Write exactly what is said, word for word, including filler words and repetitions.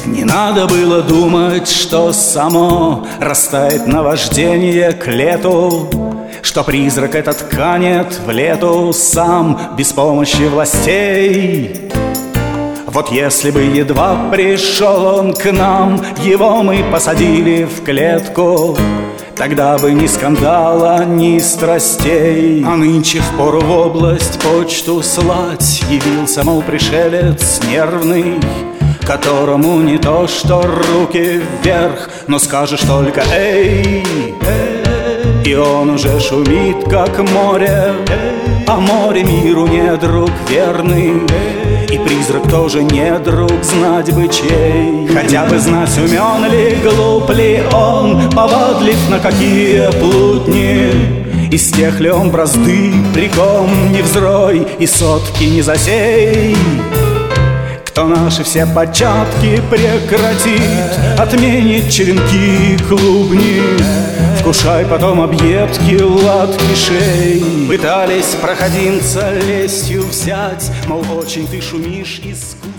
Не надо было думать, что само растает наваждение к лету, что призрак этот канет в лету сам без помощи властей. Вот если бы едва пришел он к нам, его мы посадили в клетку, тогда бы ни скандала, ни страстей. А нынче впору в область почту слать явился, мол, пришелец нервный, которому не то что руки вверх, но скажешь только «эй», и он уже шумит, как море, а море миру не друг верный, и призрак тоже не друг, знать бы чей. Хотя бы знать, умен ли, глуп ли он, повадлив на какие плутни, из тех ли он бразды приком не взрой и сотки не засей. Кто наши все початки прекратит, отменит черенки и клубни, вкушай потом объедки, ладки шей. Пытались проходимца лестью взять, мол, очень ты шумишь искусственно.